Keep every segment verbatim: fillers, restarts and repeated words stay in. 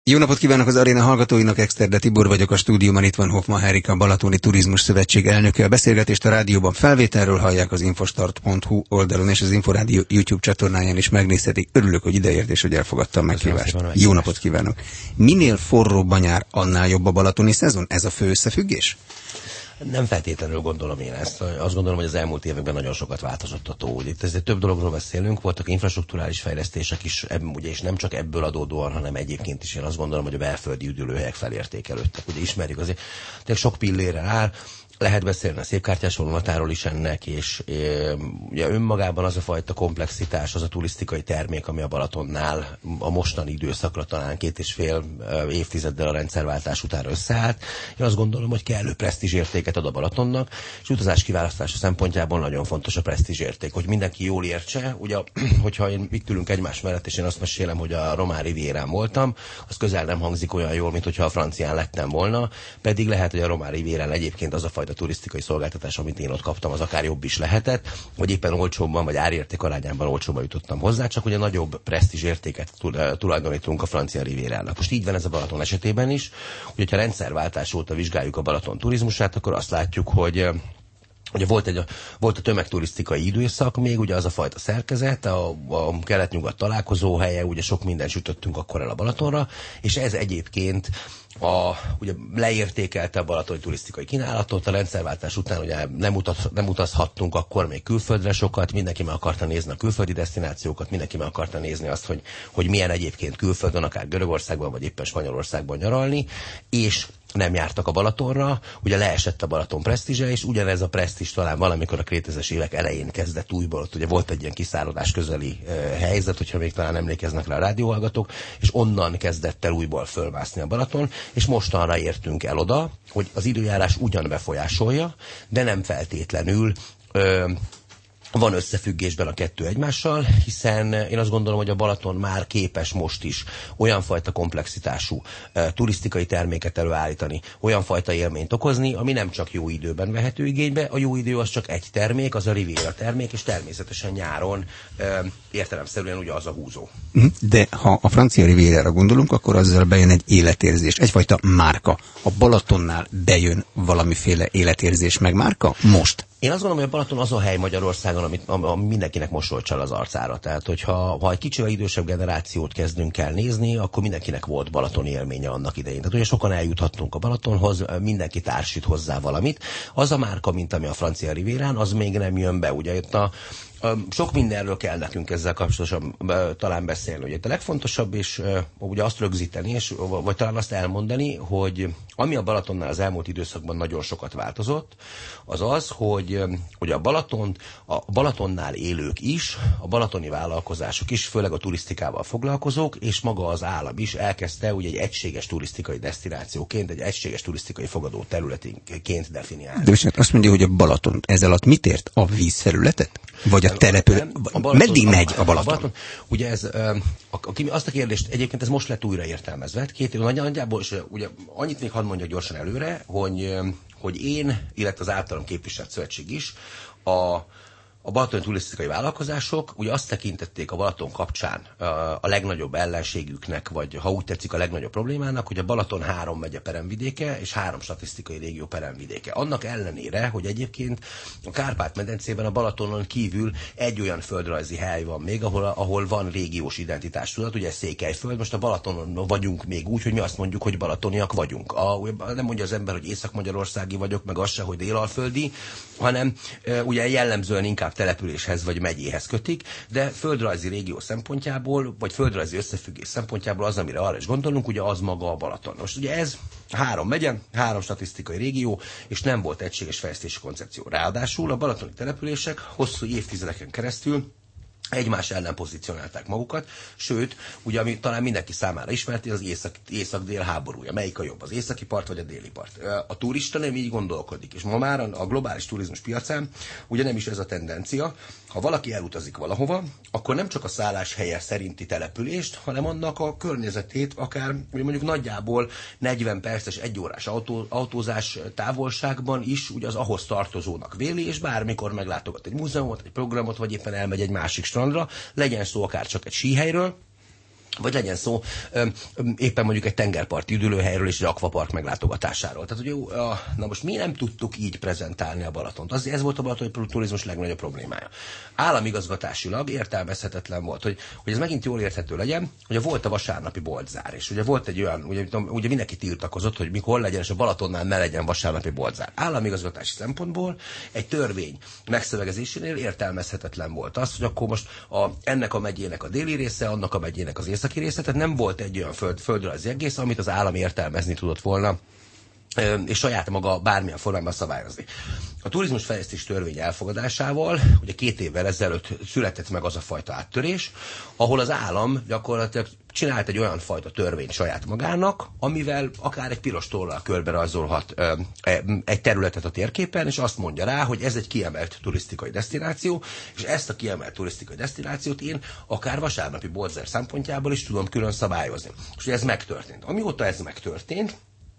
Jó napot kívánok az aréna hallgatóinak, Exterde Tibor vagyok, a stúdióban itt van Hoffman Henrika, Balatoni Turizmus Szövetség elnöke. A beszélgetést a rádióban felvételről hallják az infostart pont hu oldalon, és az Inforádió YouTube csatornáján is megnézhetik. Örülök, hogy ideért és hogy elfogadta a meghívást. Jó napot kívánok! Minél forróbb a nyár, annál jobb a balatoni szezon? Ez a fő összefüggés? Nem feltétlenül gondolom én ezt. Azt gondolom, hogy az elmúlt években nagyon sokat változott a tó. Itt ezért több dologról beszélünk, voltak infrastrukturális fejlesztések is, ugye, és nem csak ebből adódóan, hanem egyébként is én azt gondolom, hogy a belföldi üdülőhelyek felértékelődtek. Ugye ismerjük azért, tényleg sok pillére áll. Lehet beszélni a szépkártyás vonulatáról is ennek, és e, ugye önmagában az a fajta komplexitás, az a turisztikai termék, ami a Balatonnál a mostani időszakra talán két és fél évtizeddel a rendszerváltás után összeállt. Én azt gondolom, hogy kellő presztízsértéket ad a Balatonnak, és utazás kiválasztása szempontjából nagyon fontos a presztízsérték, hogy mindenki jól értse. Ugye, hogyha én itt ülünk egymás mellett, és én azt mesélem, hogy a Román Rivierán voltam, az közel nem hangzik olyan jól, mint hogyha a francián lettem volna, pedig lehet, hogy a Román Rivierán egyébként az a fajta a turisztikai szolgáltatás, amit én ott kaptam, az akár jobb is lehetett, vagy éppen olcsóbban, vagy árérték arányában olcsóban jutottam hozzá, csak ugye nagyobb presztízs értéket tulajdonítunk a francia Rivierának. Most így van ez a Balaton esetében is, hogy ha rendszerváltás óta vizsgáljuk a Balaton turizmusát, akkor azt látjuk, hogy ugye volt, egy, volt a tömegturisztikai időszak még, ugye az a fajta szerkezet, a, a kelet-nyugat találkozó helye, ugye sok mindent sütöttünk akkor el a Balatonra, és ez egyébként a, ugye leértékelte a balatoni turisztikai kínálatot, a rendszerváltás után ugye nem, utaz, nem utazhattunk akkor még külföldre sokat, mindenki meg akarta nézni a külföldi desztinációkat, mindenki meg akarta nézni azt, hogy, hogy milyen egyébként külföldön, akár Görögországban, vagy éppen Spanyolországban nyaralni, és nem jártak a Balatonra, ugye leesett a Balaton presztízse, és ugyanez a presztízs talán valamikor a kétezres évek elején kezdett újból, ott ugye volt egy ilyen kiszáradás közeli e, helyzet, hogyha még talán emlékeznek rá a rádióhallgatók, és onnan kezdett el újból fölmászni a Balaton, és mostanra értünk el oda, hogy az időjárás ugyan befolyásolja, de nem feltétlenül ö, van összefüggésben a kettő egymással, hiszen én azt gondolom, hogy a Balaton már képes most is olyan fajta komplexitású e, turisztikai terméket előállítani, olyan fajta élményt okozni, ami nem csak jó időben vehető igénybe, a jó idő az csak egy termék, az a Riviera termék, és természetesen nyáron e, értelemszerűen ugye az a húzó. De ha a francia Rivierára gondolunk, akkor azzal bejön egy életérzés, egyfajta márka. A Balatonnál bejön valamiféle életérzés meg márka most? Én azt gondolom, hogy a Balaton az a hely Magyarországon, amit ami mindenkinek mosolyt csal az arcára. Tehát, hogyha ha egy kicsivel idősebb generációt kezdünk el nézni, akkor mindenkinek volt balatoni élménye annak idején. Tehát ugye sokan eljuthattunk a Balatonhoz, mindenki társít hozzá valamit. Az a márka, mint ami a francia Rivierán, az még nem jön be. Ugye itt a sok mindenről kell nekünk ezzel kapcsolatosan talán beszélni. Ugye a legfontosabb, és ugye azt rögzíteni, és, vagy talán azt elmondani, hogy ami a Balatonnál az elmúlt időszakban nagyon sokat változott, az az, hogy, hogy a Balatont, a Balatonnál élők is, a balatoni vállalkozások is, főleg a turisztikával foglalkozók, és maga az állam is elkezdte ugye egy egységes turisztikai desztinációként, egy egységes turisztikai fogadó területként definiálni. De most azt mondja, hogy a Balaton ez alatt mit ért? A vízfelületet? Vagy a települő? Meddig megy a Balaton? A Balaton? Ugye ez, a, a, azt a kérdést, egyébként ez most lett újra értelmezve. Két év nagyjából, és ugye annyit még hadd mondjak gyorsan előre, hogy, hogy én, illetve az általam képviselt szövetség is, a A balatoni turisztikai vállalkozások ugye azt tekintették a Balaton kapcsán a legnagyobb ellenségüknek, vagy ha úgy tetszik a legnagyobb problémának, hogy a Balaton három megye peremvidéke és három statisztikai régió peremvidéke. Annak ellenére, hogy egyébként a Kárpát-medencében a Balatonon kívül egy olyan földrajzi hely van még, ahol, ahol van régiós identitástudat, ugye Székelyföld, most a Balatonon vagyunk még úgy, hogy mi azt mondjuk, hogy balatoniak vagyunk. A, nem mondja az ember, hogy észak-magyarországi vagyok, meg az se, hogy délalföldi, hanem ugye jellemzően inkább településhez vagy megyéhez kötik, de földrajzi régió szempontjából, vagy földrajzi összefüggés szempontjából az, amire arra is gondolunk, ugye az maga a Balaton. Most ugye ez három megye, három statisztikai régió, és nem volt egységes fejlesztési koncepció. Ráadásul a balatoni települések hosszú évtizedeken keresztül egymás ellen pozícionálták magukat, sőt, ugye ami talán mindenki számára ismert, az észak, észak-dél háborúja. Melyik a jobb, az északi part vagy a déli part? A turista nem így gondolkodik, és ma már a globális turizmus piacán ugye nem is ez a tendencia. Ha valaki elutazik valahova, akkor nem csak a szállás helye szerinti települést, hanem annak a környezetét, akár mondjuk nagyjából negyven perces, egyórás autó, autózás távolságban is ugye az ahhoz tartozónak véli, és bármikor meglátogat egy múzeumot, egy programot, vagy éppen elmegy egy másik strandra, legyen szó akár csak egy síhelyről, vagy legyen szó ö, ö, éppen mondjuk egy tengerparti üdülőhelyről és egy akvapark meglátogatásáról. Tehát, hogy jó, a, na most mi nem tudtuk így prezentálni a Balatont. Az, ez volt a balatoni turizmus legnagyobb problémája. Államigazgatásilag értelmezhetetlen volt, hogy, hogy ez megint jól érthető legyen, hogy volt a vasárnapi boltzár, és ugye volt egy olyan, ugye, ugye mindenki tiltakozott, hogy mikor legyen, és a Balatonnál ne legyen vasárnapi boltzár. Államigazgatási szempontból egy törvény megszövegezésénél értelmezhetetlen volt az, hogy akkor most a, ennek a megyének a déli része, annak a megyének az északi része, tehát nem volt egy olyan föld, földrajzi egész, amit az állam értelmezni tudott volna, és saját maga bármilyen formában szabályozni. A turizmus fejlesztés törvény elfogadásával, ugye két évvel ezelőtt született meg az a fajta áttörés, ahol az állam gyakorlatilag csinált egy olyan fajta törvényt saját magának, amivel akár egy piros tollal körbe rajzolhat ö, egy területet a térképen, és azt mondja rá, hogy ez egy kiemelt turisztikai desztináció, és ezt a kiemelt turisztikai desztinációt én akár vasárnapi boltzár szempontjából is tudom külön szabályozni. És ugye ez megtörtént. Amióta ez megtörtént,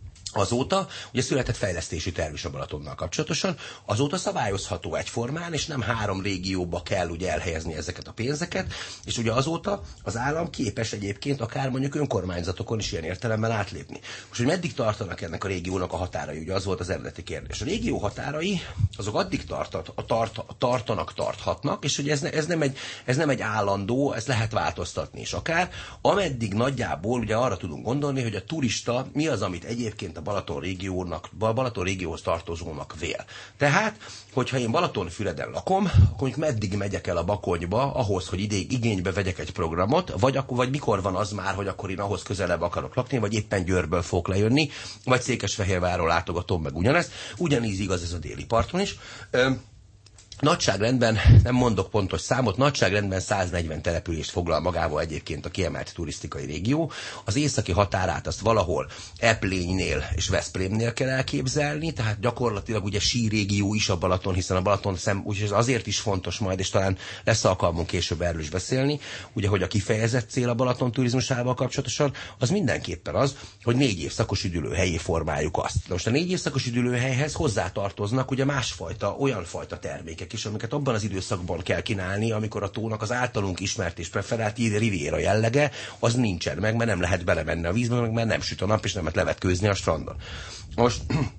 azóta, ugye született fejlesztési terv is a Balatonnal kapcsolatosan, azóta szabályozható egyformán, és nem három régióba kell ugye elhelyezni ezeket a pénzeket, és ugye azóta az állam képes egyébként akár mondjuk önkormányzatokon is ilyen értelemben átlépni. Most, hogy meddig tartanak ennek a régiónak a határai, ugye az volt az eredeti kérdés. A régió határai, azok addig tartat, a tart, a tartanak, tarthatnak, és ugye ez, ne, ez, nem egy, ez nem egy állandó, ez lehet változtatni is akár, ameddig nagyjából ugye arra tudunk gondolni, hogy a turista mi az, amit egyébként a Balaton régiónak, Balaton régióhoz tartozónak vél. Tehát, hogyha én Balatonfüreden lakom, akkor mondjuk meddig megyek el a Bakonyba ahhoz, hogy idég igénybe vegyek egy programot, vagy, akkor, vagy mikor van az már, hogy akkor én ahhoz közelebb akarok lakni, vagy éppen Győrből fogok lejönni, vagy Székesfehérvárról látogatom meg ugyanezt. Ugyanígy igaz ez a déli parton is. Nagyságrendben, nem mondok pontos számot, nagyságrendben száznegyven települést foglal magával egyébként a kiemelt turisztikai régió. Az északi határát azt valahol Eplénynél és Veszprémnél kell elképzelni, tehát gyakorlatilag ugye sírégió is a Balaton, hiszen a Balaton szem, úgyhogy ez azért is fontos majd, és talán lesz alkalmunk később erről is beszélni, ugye, hogy a kifejezett cél a Balaton turizmusával kapcsolatosan, az mindenképpen az, hogy négy évszakos üdülőhelyé formáljuk azt. De most a négy évszakos üdülőhelyhez hozzátartoznak ugye másfajta, olyan fajta termékek is, amiket abban az időszakban kell kínálni, amikor a tónak az általunk ismert és preferált riviera jellege, az nincsen meg, mert nem lehet belemenni a vízbe, mert nem süt a nap, és nem lehet levetkőzni a strandon. Most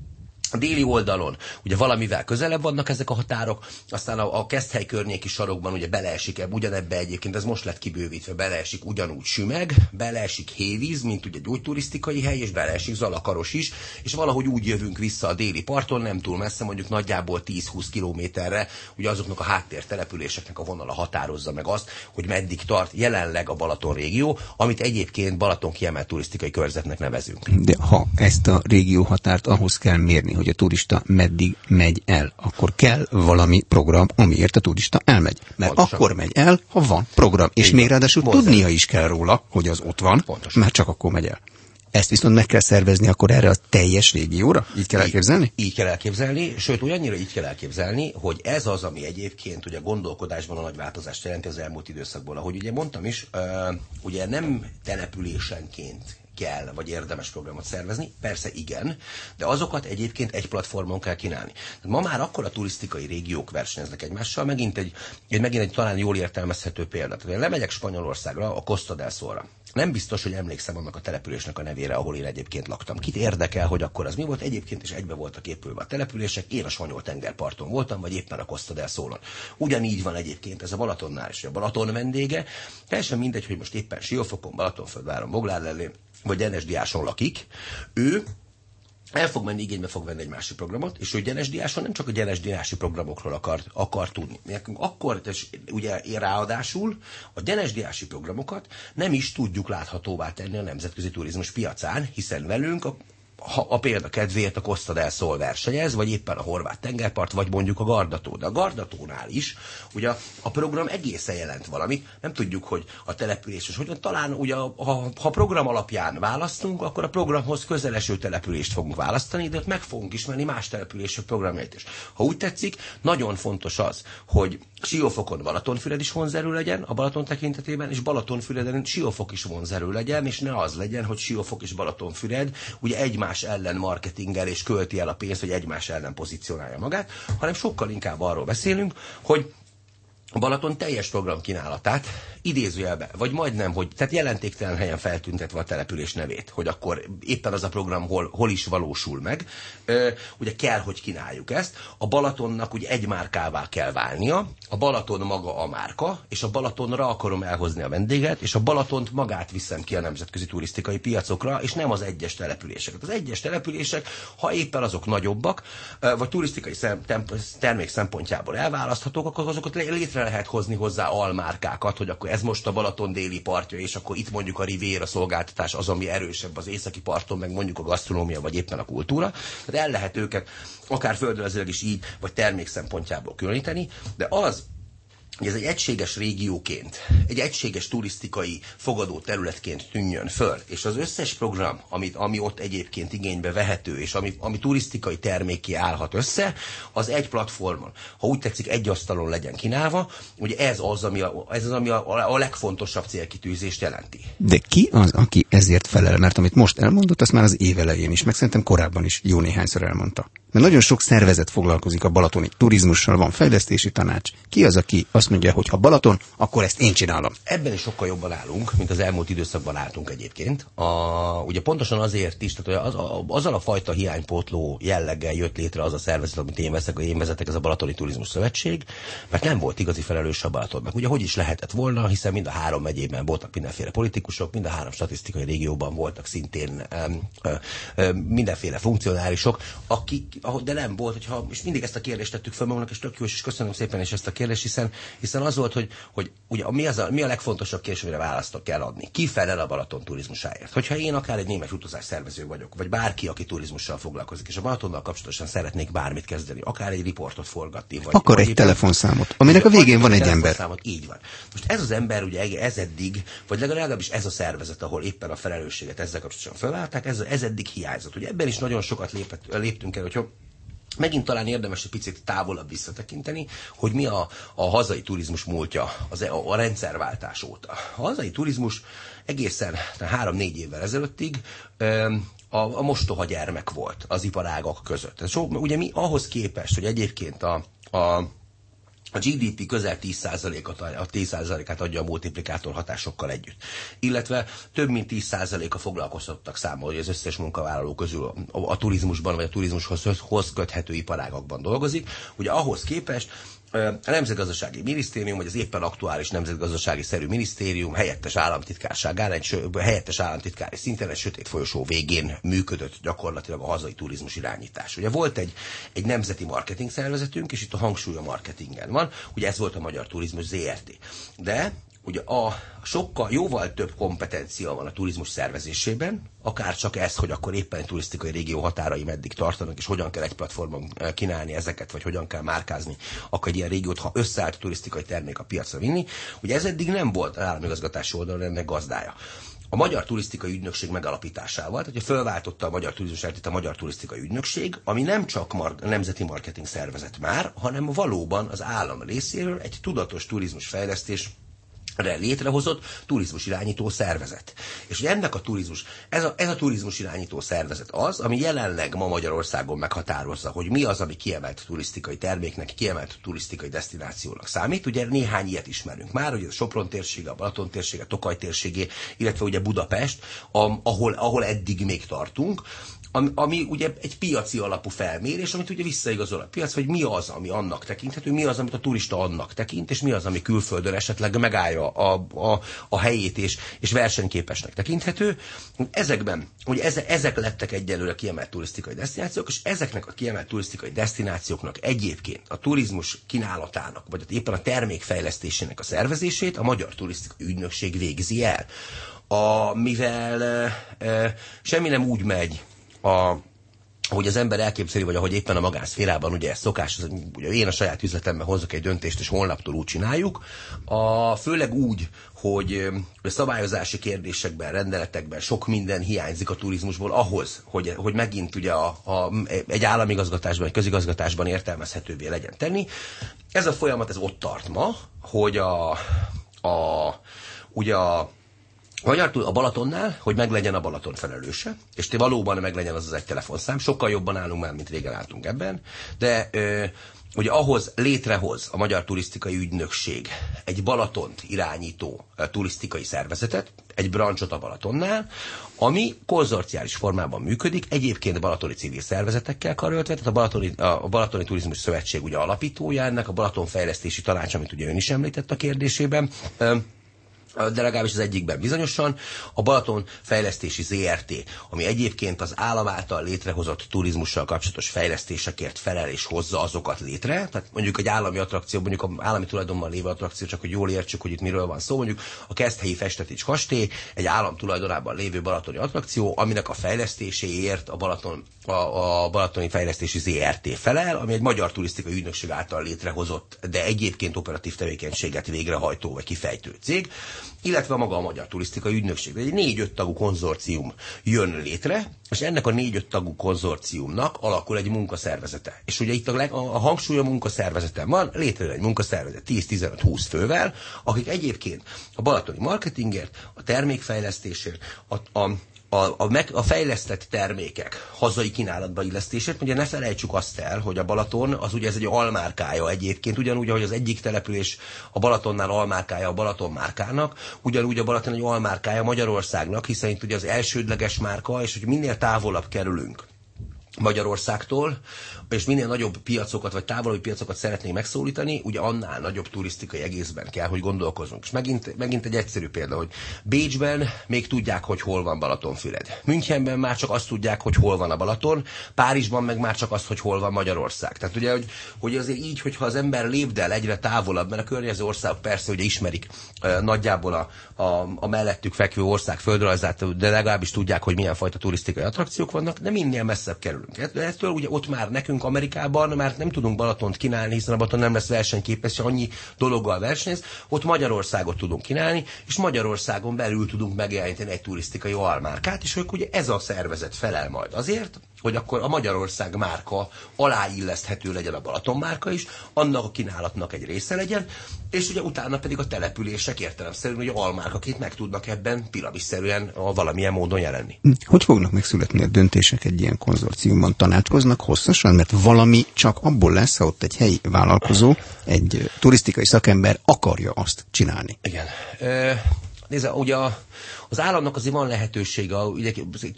a déli oldalon ugye valamivel közelebb vannak ezek a határok, aztán a, a Keszthely környéki sarokban ugye beleesik ebbe, ugyanebbe egyébként, ez most lett kibővítve, beleesik ugyanúgy Sümeg, beleesik Hévíz, mint ugye gyógyturisztikai hely, és beleesik Zalakaros is, és valahogy úgy jövünk vissza a déli parton, nem túl messze, mondjuk nagyjából tíz-húsz kilométerre, ugye azoknak a háttértelepüléseknek a vonala határozza meg azt, hogy meddig tart jelenleg a Balaton régió, amit egyébként Balaton kiemelt turisztikai körzetnek nevezünk. De ha ezt a régió határt ahhoz kell mérni, hogy a turista meddig megy el, akkor kell valami program, amiért a turista elmegy. Mert pontosan. Akkor megy el, ha van program. És még ráadásul tudnia is kell róla, hogy az ott van, pontosan. Mert csak akkor megy el. Ezt viszont meg kell szervezni akkor erre a teljes régióra? Így kell elképzelni? Így, így kell elképzelni, sőt, olyannyira így kell elképzelni, hogy ez az, ami egyébként ugye gondolkodásban a nagy változást jelenti az elmúlt időszakból. Ahogy ugye mondtam is, uh, ugye nem településenként kell, vagy érdemes programot szervezni, persze igen, de azokat egyébként egy platformon kell kínálni. Tehát ma már akkor a turisztikai régiók versenyeznek egymással, megint egy, egy, megint egy talán jól értelmezhető példa. Tehát lemegyek Spanyolországra, a Costa del Solra. Nem biztos, hogy emlékszem annak a településnek a nevére, ahol én egyébként laktam. Kit érdekel, hogy akkor az mi volt? Egyébként is egybe voltak épülve a települések, én a spanyol tengerparton voltam, vagy éppen a Costa del Solon. Ugyanígy van egyébként ez a Balatonnál is, a Balaton vendége. Teljesen mindegy, hogy most éppen Siófokon, Balatonföldváron, Boglárlellén, vagy Denesdiáson lakik, ő el fog menni, igénybe fog venni egy másik programot, és ő Denesdiáson nem csak a Denesdiási programokról akar, akar tudni. Nekünk akkor, és ugye ráadásul a Denesdiási programokat nem is tudjuk láthatóvá tenni a nemzetközi turizmus piacán, hiszen velünk a Ha a példa kedvéért a Costa del Sol versenyez, vagy éppen a horvát tengerpart, vagy mondjuk a Gardató. De a Gardatónál is, ugye a program egészen jelent valamit, nem tudjuk, hogy a település, és hogy talán ugye, ha, ha program alapján választunk, akkor a programhoz közeleső települést fogunk választani, de ott meg fogunk ismerni más települések programjait is. Ha úgy tetszik, nagyon fontos az, hogy Siófokon Balatonfüred is vonzerő legyen a Balaton tekintetében, és Balatonfüreden Siófok is vonzerő legyen, és ne az legyen, hogy Siófok és Balatonfüred ugye egymás ellen marketingel és költi el a pénzt, hogy egymás ellen pozícionálja magát, hanem sokkal inkább arról beszélünk, hogy a Balaton teljes programkínálatát idézőjelbe, vagy majdnem, hogy tehát jelentéktelen helyen feltüntetve a település nevét, hogy akkor éppen az a program hol, hol is valósul meg. Ö, ugye kell, hogy kínáljuk ezt. A Balatonnak ugye egy márkává kell válnia, a Balaton maga a márka, és a Balatonra akarom elhozni a vendéget, és a Balatont magát viszem ki a nemzetközi turisztikai piacokra, és nem az egyes településeket. Az egyes települések, ha éppen azok nagyobbak, vagy turisztikai szem, termék szempontjából elválaszthatók, akkor azokat létre lehet hozni hozzá almárkákat, hogy akkor ez most a Balaton déli partja, és akkor itt mondjuk a Riviera szolgáltatás az, ami erősebb az északi parton, meg mondjuk a gasztronómia, vagy éppen a kultúra. Tehát el lehet őket akár földrajzilag is így, vagy termék szempontjából különíteni, de az, hogy ez egy egységes régióként, egy egységes turisztikai fogadó területként tűnjön föl, és az összes program, amit, ami ott egyébként igénybe vehető, és ami, ami turisztikai termékké állhat össze, az egy platformon, ha úgy tetszik, egy asztalon legyen kínálva, ugye ez az, ami a, ez az, ami a, a legfontosabb célkitűzést jelenti. De ki az, aki ezért felel? Mert amit most elmondott, azt már az év elején is, meg szerintem korábban is jó néhányszor elmondta. Mert nagyon sok szervezet foglalkozik a balatoni turizmussal, van fejlesztési tanács. Ki az, aki azt mondja, hogy ha Balaton, akkor ezt én csinálom? Ebben is sokkal jobban állunk, mint az elmúlt időszakban álltunk egyébként. A, ugye pontosan azért is, tehát az, a, azzal a fajta hiánypótló jelleggel jött létre az a szervezet, amit én veszek, én vezetek, ez a Balatoni Turizmus Szövetség, mert nem volt igazi felelős a Balatonnak. Ugye hogy is lehetett volna, hiszen mind a három megyében voltak mindenféle politikusok, mind a három statisztikai régióban voltak szintén um, uh, uh, mindenféle funkcionárisok, akik, de nem volt, hogyha, és mindig ezt a kérdést tettük fel magunknak, és tök jó, és köszönöm szépen is ezt a kérdést, hiszen, hiszen az volt, hogy, hogy ugye, mi, az a, mi a legfontosabb kérdés, amire választok kell adni. Ki felel a Balaton turizmusáért? Hogyha én akár egy német utazás szervező vagyok, vagy bárki, aki turizmussal foglalkozik, és a Balatonnal kapcsolatosan szeretnék bármit kezdeni, akár egy riportot forgatni, vagy akar vagy egy telefonszámot, aminek a végén van egy ember. Így van. Most ez az ember, ugye ez eddig, vagy legalábbis ez a szervezet, ahol éppen a felelősséget ezzel kapcsolatosan felállták, ez, ez eddig hiányzott. Ugye ebben is nagyon sokat lépett, léptünk el, hogyha megint talán érdemes egy picit távolabb visszatekinteni, hogy mi a, a hazai turizmus múltja az, a, a rendszerváltás óta. A hazai turizmus egészen három-négy évvel ezelőttig a, a mostoha gyermek volt az iparágak között. So, ugye mi ahhoz képest, hogy egyébként a, a A gé dé pé közel tíz százalékot, a tíz százalékát adja a multiplikátor hatásokkal együtt. Illetve több mint tíz százalék a foglalkoztatottak száma, hogy az összes munkavállaló közül a, a, a turizmusban vagy a turizmushoz köthető iparágakban dolgozik. Ugye ahhoz képest a Nemzetgazdasági Minisztérium, vagy az éppen aktuális nemzetgazdasági szerű minisztérium helyettes államtitkárságán, egy helyettes államtitkári szinten egy sötét folyosó végén működött gyakorlatilag a hazai turizmus irányítás. Ugye volt egy, egy nemzeti marketing szervezetünk, és itt a hangsúly a marketingen van, ugye ez volt a Magyar Turizmus zé er té. De ugye a sokkal, jóval több kompetencia van a turizmus szervezésében, akár csak ez, hogy akkor éppen egy turisztikai régió határai meddig tartanak, és hogyan kell egy platformon kínálni ezeket, vagy hogyan kell márkázni, akkor egy ilyen régiót, ha összeállt turisztikai termék a piacra vinni. Ugye ez eddig nem volt az államigazgatási oldalon ennek gazdája. A Magyar Turisztikai Ügynökség megalapításával, tehát fölváltotta a Magyar Turizmusát a Magyar Turisztikai Ügynökség, ami nem csak mar- nemzeti marketing szervezet már, hanem valóban az állam részéről egy tudatos turizmusfejlesztés létrehozott turizmus irányító szervezet. És hogy ennek a turizmus, ez a, ez a turizmus irányító szervezet az, ami jelenleg ma Magyarországon meghatározza, hogy mi az, ami kiemelt turisztikai terméknek, kiemelt turisztikai desztinációnak számít. Ugye néhány ilyet ismerünk már, ugye a Sopron térsége, a Balaton térsége, Tokaj térségé, illetve ugye Budapest, ahol, ahol eddig még tartunk. Ami, ami ugye egy piaci alapú felmérés, amit ugye visszaigazol a piac, hogy mi az, ami annak tekinthető, mi az, amit a turista annak tekint, és mi az, ami külföldön esetleg megállja a, a, a helyét, és, és versenyképesnek tekinthető. Ezekben, ugye eze, ezek lettek egyelőre kiemelt turisztikai desztinációk, és ezeknek a kiemelt turisztikai desztinációknak egyébként a turizmus kínálatának, vagy éppen a termékfejlesztésének a szervezését a Magyar Turisztikai Ügynökség végzi el. A, mivel e, e, semmi nem úgy megy, A, ahogy az ember elképzeli, vagy ahogy éppen a magánszférában, ugye ez szokás, az, ugye én a saját üzletemben hozok egy döntést, és holnaptól úgy csináljuk, a, főleg úgy, hogy a szabályozási kérdésekben, rendeletekben sok minden hiányzik a turizmusból ahhoz, hogy, hogy megint ugye a, a, egy államigazgatásban, egy közigazgatásban értelmezhetővé legyen tenni. Ez a folyamat, ez ott tart ma, hogy a, a ugye a Magyar a Balatonnál, hogy meglegyen a Balaton felelőse, és te valóban meglegyen az az egy telefonszám. Sokkal jobban állunk már, mint régen álltunk ebben, de ö, hogy ahhoz létrehoz a Magyar Turisztikai Ügynökség egy Balatont irányító turisztikai szervezetet, egy brancsot a Balatonnál, ami konzorciális formában működik, egyébként balatoni civil szervezetekkel karöltve, tehát a Balatoni, a Balatoni Turizmus Szövetség ugye alapítója ennek, a Balaton Fejlesztési Tanács, amit ugye ön is említett a kérdésében, de legalábbis az egyikben bizonyosan, a Balaton Fejlesztési zé er té, ami egyébként az állam által létrehozott turizmussal kapcsolatos fejlesztésekért felel és hozza azokat létre. Tehát mondjuk egy állami attrakció, mondjuk az állami tulajdonban lévő attrakció, csak hogy jól értsük, hogy itt miről van szó, mondjuk a Keszthelyi Festetics kastély, egy állam tulajdonában lévő balatoni attrakció, aminek a fejlesztéséért a, Balaton, a, a Balatoni Fejlesztési zé er té felel, ami egy magyar turisztikai ügynökség által létrehozott, de egyébként operatív tevékenységet végrehajtó vagy kifejtő cég, illetve maga a Magyar Turisztikai Ügynökség. Egy négy-öt tagú konzorcium jön létre, és ennek a négy-öt tagú konzorciumnak alakul egy munkaszervezete. És ugye itt a, leg, a hangsúly a munkaszervezeten van, létrejön egy munkaszervezet tíz-tizenöt-húsz fővel, akik egyébként a balatoni marketingért, a termékfejlesztésért, a, a A, a, meg, a fejlesztett termékek hazai kínálatba illesztését, ugye ne felejtsük azt el, hogy a Balaton, az ugye ez egy almárkája egyébként, ugyanúgy, ahogy az egyik település a Balatonnál almárkája a Balaton márkának, ugyanúgy a Balaton egy almárkája Magyarországnak, hiszen itt ugye az elsődleges márka, és hogy minél távolabb kerülünk Magyarországtól, és minél nagyobb piacokat, vagy távolabbi piacokat szeretnénk megszólítani, ugye annál nagyobb turisztikai egészben kell, hogy gondolkozunk. És megint, megint egy egyszerű példa, hogy Bécsben még tudják, hogy hol van Balatonfüred. Münchenben már csak azt tudják, hogy hol van a Balaton, Párizsban meg már csak azt, hogy hol van Magyarország. Tehát ugye, hogy, hogy azért így, hogyha az ember lépdel egyre távolabb, mert a környező országok persze ugye ismerik uh, nagyjából a, a, a mellettük fekvő ország földrajzát, de legalábbis tudják, hogy milyen fajta turisztikai attrakciók vannak, de minél messzebb kerülünk. Ettől ugye ott már nekünk Amerikában már nem tudunk Balatont kínálni, hiszen a Balaton nem lesz versenyképes, csak annyi dologgal versenyez, ott Magyarországot tudunk kínálni, és Magyarországon belül tudunk megjeleníteni egy turisztikai almárkát, és ők ugye ez a szervezet felel majd azért, hogy akkor a Magyarország márka aláilleszthető legyen a Balaton márka is, annak a kínálatnak egy része legyen, és ugye utána pedig a települések értelemszerűen, hogy almárkaként meg tudnak ebben piramisszerűen a valamilyen módon jelenni. Hogy fognak megszületni a döntések egy ilyen konzorciumban? Tanácskoznak hosszasan? Mert valami csak abból lesz, ha ott egy helyi vállalkozó, egy turisztikai szakember akarja azt csinálni. Igen. E- Nézd, ugye az államnak azért van lehetősége, ugye,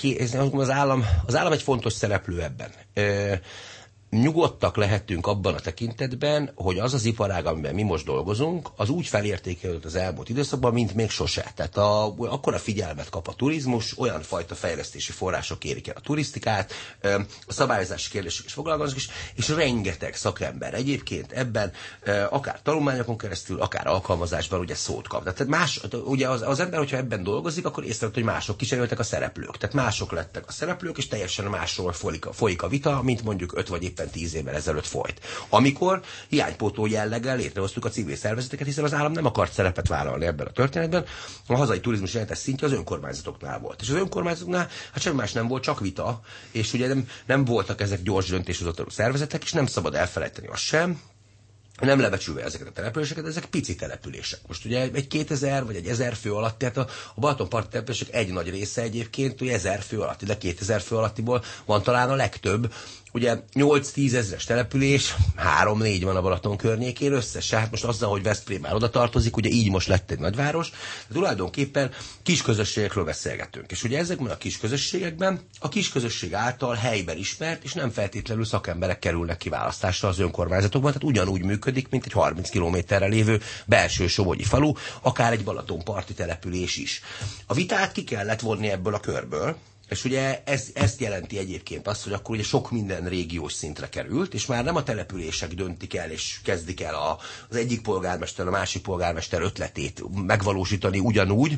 az, állam, az állam egy fontos szereplő ebben. E, nyugodtak lehetünk abban a tekintetben, hogy az az iparág, amiben mi most dolgozunk, az úgy felértékelődött az elmúlt időszakban, mint még sose. Tehát a, akkora figyelmet kap a turizmus, olyan fajta fejlesztési források érik el a turisztikát, a szabályozási kérdések is foglalkoznak, és, és rengeteg szakember egyébként ebben, akár tanulmányokon keresztül, akár alkalmazásban ugye szót kap. Tehát más, ugye az, az ember, hogyha ebben dolgozik, akkor észrevett, hogy mások kísérültek a szereplők. Tehát mások lettek a szereplők, és teljesen másról folyik a, folyik a vita, mint mondjuk öt vagy éppen tíz évvel ezelőtt folyt. Amikor hiánypótló jelleggel létrehoztuk a civil szervezeteket, hiszen az állam nem akart szerepet vállalni ebben a történetben. A hazai turizmus jelentős szintje az önkormányzatoknál volt. És az önkormányzatoknál hát semmi más nem volt, csak vita, és ugye nem, nem voltak ezek gyors döntéshozatalú szervezetek, és nem szabad elfelejteni azt sem, nem lebecsülve ezeket a településeket, ezek pici települések. Most ugye egy kétezer vagy egy ezer fő alatt, tehát a, a Balatonparti települések egy nagy része egyébként, ugye ezer fő alatti, de kétezer fő alattiból van talán a legtöbb. Ugye nyolc-tíz ezres település, három-négy van a Balaton környékén összesen. Hát most azzal, hogy Veszprém már oda tartozik, ugye így most lett egy nagyváros, de tulajdonképpen kis közösségekről beszélgetünk. És ugye ezekben a kis közösségekben a kis közösség által helyben ismert, és nem feltétlenül szakemberek kerülnek kiválasztásra az önkormányzatokban, tehát ugyanúgy működik, mint egy harminc kilométerre lévő belső somogyi falu, akár egy Balatonparti település is. A vitát ki kellett vonni ebből a körből, és ugye ez, ezt jelenti egyébként azt, hogy akkor ugye sok minden régiós szintre került, és már nem a települések döntik el, és kezdik el a, az egyik polgármester, a másik polgármester ötletét megvalósítani ugyanúgy,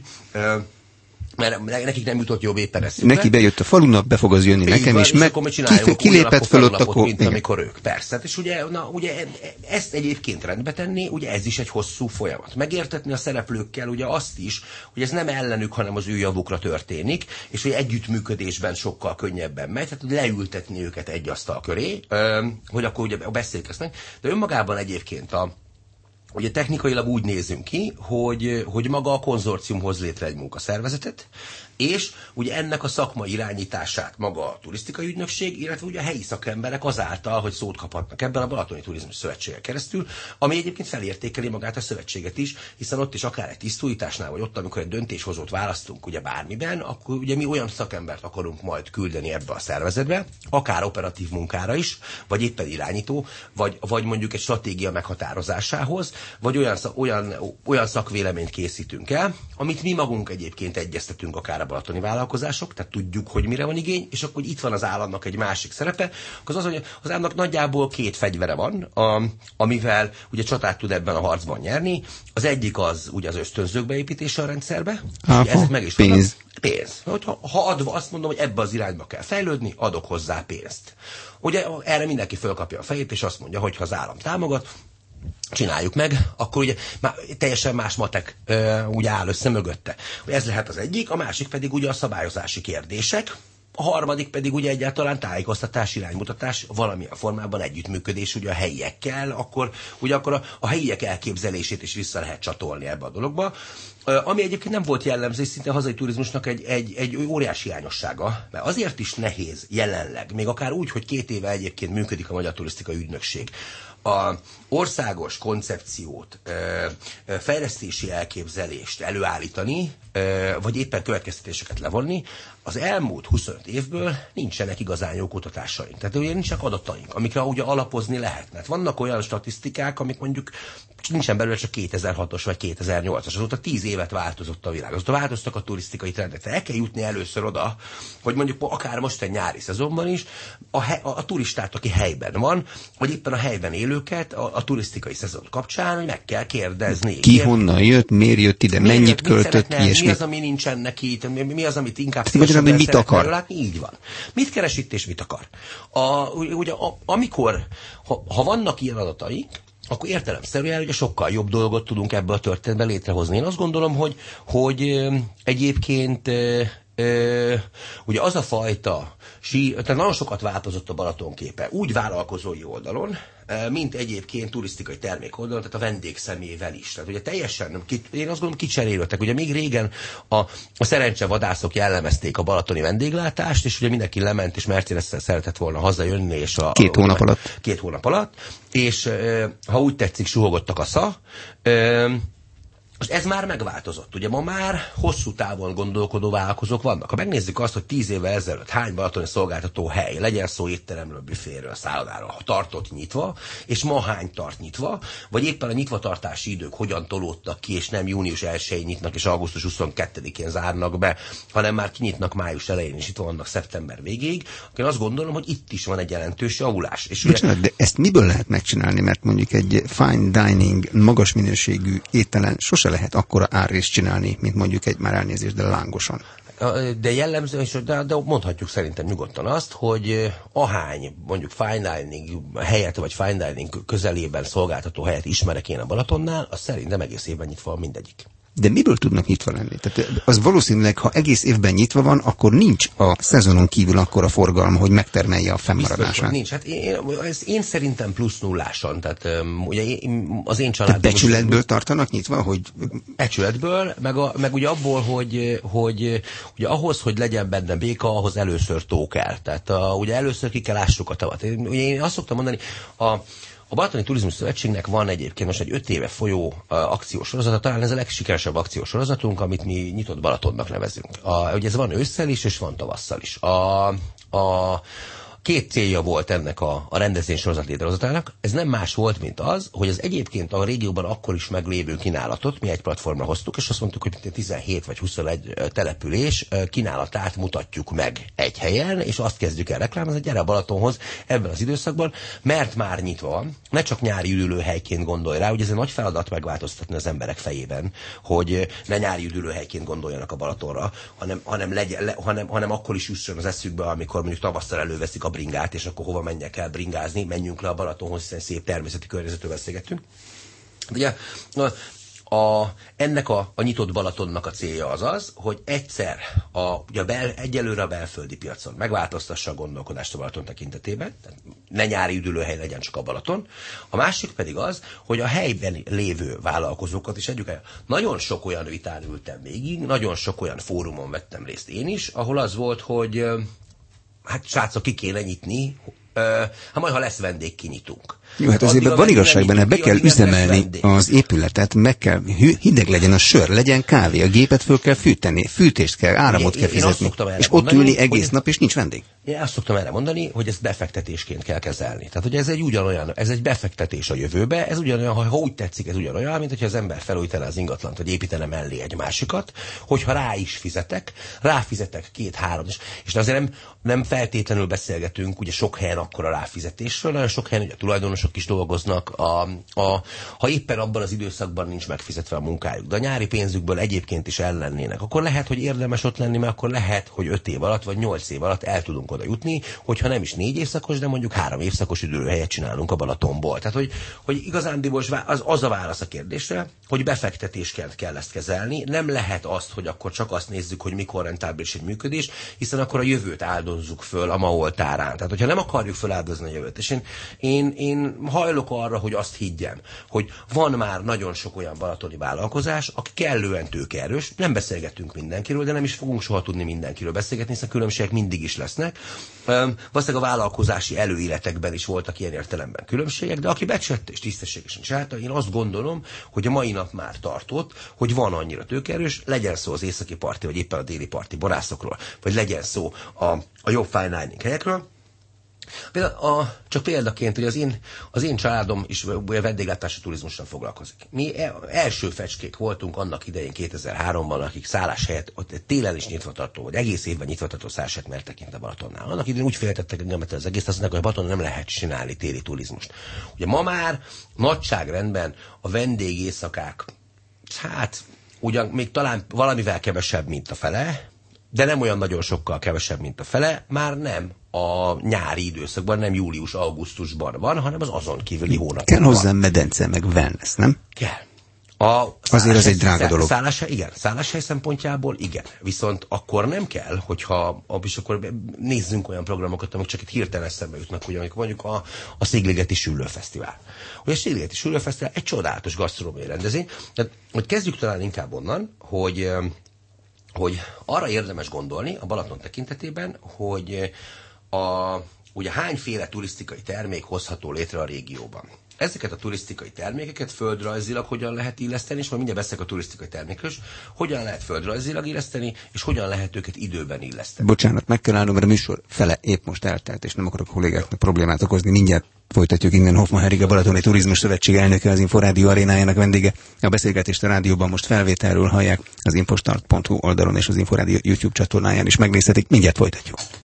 mert nekik nem jutott jobb éppen eszükbe. Neki bejött a falunak, be fog az jönni így nekem, van, és, és meg ki, kilépett föl ott, akkor... Mint igen. Amikor ők. Persze, és ugye, na, ugye ezt egyébként rendbe tenni, ugye ez is egy hosszú folyamat. Megértetni a szereplőkkel ugye azt is, hogy ez nem ellenük, hanem az ő javukra történik, és hogy együttműködésben sokkal könnyebben megy, tehát leültetni őket egy asztal köré, hogy akkor ugye beszéljük ezt meg, de önmagában egyébként a ugye technikailag úgy nézünk ki, hogy, hogy maga a konzorcium hoz létre egy munkaszervezetet, És ugye ennek a szakmai irányítását maga a turisztikai ügynökség, illetve ugye a helyi szakemberek azáltal, hogy szót kaphatnak ebben a Balatoni Turizmus Szövetségen keresztül, ami egyébként felértékeli magát a szövetséget is, hiszen ott is akár egy tisztújításnál, vagy ott, amikor egy döntéshozót választunk ugye bármiben, akkor ugye mi olyan szakembert akarunk majd küldeni ebbe a szervezetbe, akár operatív munkára is, vagy éppen irányító, vagy, vagy mondjuk egy stratégia meghatározásához, vagy olyan, olyan, olyan szakvéleményt készítünk el, amit mi magunk egyébként egyeztetünk akár a balatoni vállalkozások, tehát tudjuk, hogy mire van igény, és akkor itt van az államnak egy másik szerepe, az az, hogy az államnak nagyjából két fegyvere van, a, amivel ugye csatát tud ebben a harcban nyerni. Az egyik az ugye az ösztönzők beépítése a rendszerbe, Aha, ezek meg is pénz. Vannak. Pénz. Ha, ha adva azt mondom, hogy ebbe az irányba kell fejlődni, adok hozzá pénzt. Ugye erre mindenki fölkapja a fejét, és azt mondja, hogy ha az állam támogat, csináljuk meg, akkor ugye már teljesen más matek ö, ugye áll össze mögötte. Ez lehet az egyik, a másik pedig ugye a szabályozási kérdések, a harmadik pedig ugye egyáltalán tájékoztatás, iránymutatás, valamilyen formában együttműködés ugye a helyiekkel, akkor ugye akkor a, a helyiek elképzelését is vissza lehet csatolni ebbe a dologba. Ami egyébként nem volt jellemző, szinte a hazai turizmusnak egy, egy, egy óriási hiányossága, mert azért is nehéz jelenleg, még akár úgy, hogy két éve egyébként működik a Magyar Turisztikai Ügynökség, a országos koncepciót, fejlesztési elképzelést előállítani, vagy éppen következtetéseket levonni, az elmúlt huszonöt évből nincsenek igazán jó kutatásaink. Tehát ugye nincsenek adataink, amikre ugye alapozni lehet. Mert vannak olyan statisztikák, amik mondjuk nincsen belőle csak kétezer-hatos vagy kétezer-nyolcas. Azóta tíz évet változott a világ. Azóta változtak a turisztikai trendek. Tehát el kell jutni először oda, hogy mondjuk akár most egy nyári szezonban is a, he, a, a turistát, aki helyben van, vagy éppen a helyben élőket a, a turisztikai szezon kapcsán, hogy meg kell kérdezni. Ki honnan jött, miért jött ide, miért mennyit jött, költött, mit ilyesmi. Mi az, ami nincsen neki, mi, mi az, amit inkább szívesen hogy mit akar? Látni? Így van. Mit keres itt és mit akar? A, ugye, a, amikor, ha, ha vannak ilyen adataink, akkor értelemszerűen ugye sokkal jobb dolgot tudunk ebből a történetben létrehozni. Én azt gondolom, hogy, hogy egyébként Ö, ugye az a fajta, sí, tehát nagyon sokat változott a Balaton képe, úgy vállalkozói oldalon, mint egyébként turisztikai termék oldalon, tehát a vendégszemélyvel is. Tehát ugye teljesen, én azt gondolom, kicserélődtek. Ugye még régen a, a szerencsevadászok jellemezték a balatoni vendéglátást, és ugye mindenki lement, és Mercedes-szel szeretett volna hazajönni, és a, két hónap alatt. Két hónap alatt, és ha úgy tetszik, suhogott a kasza. Most ez már megváltozott. Ugye ma már hosszú távon gondolkodó vállalkozók vannak. Ha megnézzük azt, hogy tíz évvel ezelőtt hány balatoni szolgáltató hely, legyen szó étteremről, büféről, szállodáról, tartott nyitva, és ma hány tart nyitva, vagy éppen a nyitvatartási idők hogyan tolódtak ki, és nem június elsején nyitnak, és augusztus huszonkettedikén zárnak be, hanem már kinyitnak május elején, és itt vannak szeptember végéig, akkor én azt gondolom, hogy itt is van egy jelentős javulás. És ugye... Bocsánat, de ezt miből lehet megcsinálni? Mert mondjuk egy fine dining, magas minőségű ételen sose lehet akkora árrészt csinálni, mint mondjuk egy, már elnézést, de lángosan. De jellemző, de, de mondhatjuk szerintem nyugodtan azt, hogy ahány mondjuk fine dining helyet, vagy fine dining közelében szolgáltató helyet ismerek én a Balatonnál, az szerintem egész évben nyitva van mindegyik. De miből tudnak nyitva lenni? Tehát az valószínűleg, ha egész évben nyitva van, akkor nincs a szezonon kívül akkora forgalom, hogy megtermelje a fennmaradását. Nincs. Hát én, én szerintem plusz nullásan. Tehát um, ugye én, az én családom... Tehát becsületből tartanak nyitva, hogy... Becsületből, meg, a, meg ugye abból, hogy, hogy ugye ahhoz, hogy legyen benne béka, ahhoz először tó kell. Tehát a, ugye először ki kell ássuk a tavat. Én, ugye én azt szoktam mondani, a A Balatoni Turizmus Szövetségnek van egyébként most egy öt éve folyó uh, akciós sorozata, talán ez a legsikeresebb akciós sorozatunk, amit mi nyitott Balatonnak nevezünk. A, ugye ez van ősszel is, és van tavasszal is. A, a Két célja volt ennek a, a rendezvény sorozat létrehozatának. Ez nem más volt, mint az, hogy az egyébként a régióban akkor is meglévő kínálatot mi egy platformra hoztuk, és azt mondtuk, hogy tizenhét vagy huszonegy település kínálatát mutatjuk meg egy helyen, és azt kezdjük el reklámozni, gyere a Balatonhoz ebben az időszakban, mert már nyitva van. Ne csak nyári üdülőhelyként gondolj rá, hogy ez egy nagy feladat megváltoztatni az emberek fejében, hogy ne nyári üdülőhelyként gondoljanak a Balatonra, hanem, hanem, legyen, le, hanem, hanem akkor is jusson az eszükbe, amikor mondjuk tavasszal előveszik a bringát, és akkor hova menjek el bringázni, menjünk le a Balatonhoz, hiszen szép természeti környezetről beszélgetünk. Ugye, a, ennek a, a nyitott Balatonnak a célja az az, hogy egyszer a, ugye a bel, egyelőre a belföldi piacon megváltoztassa a gondolkodást a Balaton tekintetében, ne nyári üdülőhely legyen csak a Balaton. A másik pedig az, hogy a helyben lévő vállalkozókat is együtt el. Nagyon sok olyan vitán ültem végig, nagyon sok olyan fórumon vettem részt én is, ahol az volt, hogy hát srácok, ki kéne nyitni, hát majd ha lesz vendég, kinyitunk. Jó, hát azért van igazság benne, be kell üzemelni az épületet, meg kell, hideg legyen a sör, legyen kávé, a gépet föl kell fűteni, fűtést kell, áramot én, kell fizetni, és ott mondani, ülni egész nap, és nincs vendég. Én azt szoktam erre mondani, hogy ezt befektetésként kell kezelni. Tehát, hogy ez egy ugyanolyan, ez egy befektetés a jövőbe, ez ugyanolyan, ha, ha úgy tetszik, ez ugyanolyan, mint hogyha az ember felújítene az ingatlant, vagy építene mellé egy másikat, hogyha rá is fizetek, ráfizetek két-három, és, és azért nem, nem feltétlenül beszélgetünk, ugye sok helyen akkor a ráfizetésről, nagyon sok helyen ugye a tulajdonosok is dolgoznak, a, a, ha éppen abban az időszakban nincs megfizetve a munkájuk, de a nyári pénzükből egyébként is ellennének, akkor lehet, hogy érdemes ott lenni, mert akkor lehet, hogy öt év alatt, vagy nyolc év alatt el tudunk oda jutni, hogyha nem is négy évszakos, de mondjuk három évszakos üdülőhelyet csinálunk a Balatonból. Tehát, hogy, hogy igazándiból az, az a válasz a kérdésre, hogy befektetésként kell ezt kezelni, nem lehet azt, hogy akkor csak azt nézzük, hogy mikor rentábilis egy működés, hiszen akkor a jövőt áldozzuk föl a ma oltárán. Tehát, hogyha nem akarjuk föláldozni a jövőt, és én, én, én hajlok arra, hogy azt higgyem, hogy van már nagyon sok olyan balatoni vállalkozás, aki kellően tőkeerős, nem beszélgetünk mindenkiről, de nem is fogunk soha tudni mindenkiről beszélgetni, hiszen különbségek mindig is lesznek. Valószínűleg a vállalkozási előéletekben is voltak ilyen értelemben különbségek, de aki becsett és tisztességesen csinálta, én azt gondolom, hogy a mai nap már tartott, hogy van annyira tőkeerős, legyen szó az északi parti, vagy éppen a déli parti borászokról, vagy legyen szó a, a jobb fine dining helyekről. Például a, csak példaként, hogy az én, az én családom is vendéglátási turizmussal foglalkozik. Mi első fecskék voltunk annak idején kétezer-háromban, akik szálláshelyet, ott télen is nyitva tartó, vagy egész évben nyitva tartó szálláshelyet mertek kint a Balatonnál. Annak idején úgy féltettek engem az egész, azt mondták, hogy a Balaton nem lehet csinálni téli turizmust. Ugye ma már nagyságrendben a vendégészakák, hát ugyan még talán valamivel kevesebb, mint a fele, de nem olyan nagyon sokkal kevesebb, mint a fele, már nem a nyári időszakban, nem július-augusztusban van, hanem az azon kívüli hónapban. Kell hozzá medence, meg wellness, nem? Kell. A azért az egy drága dolog. Szálláshely, igen, szálláshely szempontjából igen. Viszont akkor nem kell, hogyha, és akkor nézzünk olyan programokat, amik csak itt hirtelen eszembe jutnak, ugye, amikor mondjuk a, a Szigligeti Süllőfesztivál. Ugye a Szigligeti Süllőfesztivál egy csodálatos gasztronómiai rendezvény. Tehát, hogy kezdjük talán inkább onnan, hogy hogy arra érdemes gondolni a Balaton tekintetében, hogy a, ugye hányféle turisztikai termék hozható létre a régióban. Ezeket a turisztikai termékeket földrajzilag hogyan lehet illeszteni, és majd mindjárt beszélek a turisztikai termékről, hogyan lehet földrajzilag illeszteni, és hogyan lehet őket időben illeszteni. Bocsánat, meg kell állnom, mert a műsor fele épp most eltelt, és nem akarok a kollégáknak problémát okozni. Mindjárt folytatjuk innen Hoffmann Henrik, a Balatoni Turizmus Szövetség elnöke, az Inforádió arénájának vendége. A beszélgetést a rádióban most felvételről hallják, az infostart pont hu oldalon és az Inforádió YouTube csatornáján is megnézhetik. Mindjárt folytatjuk.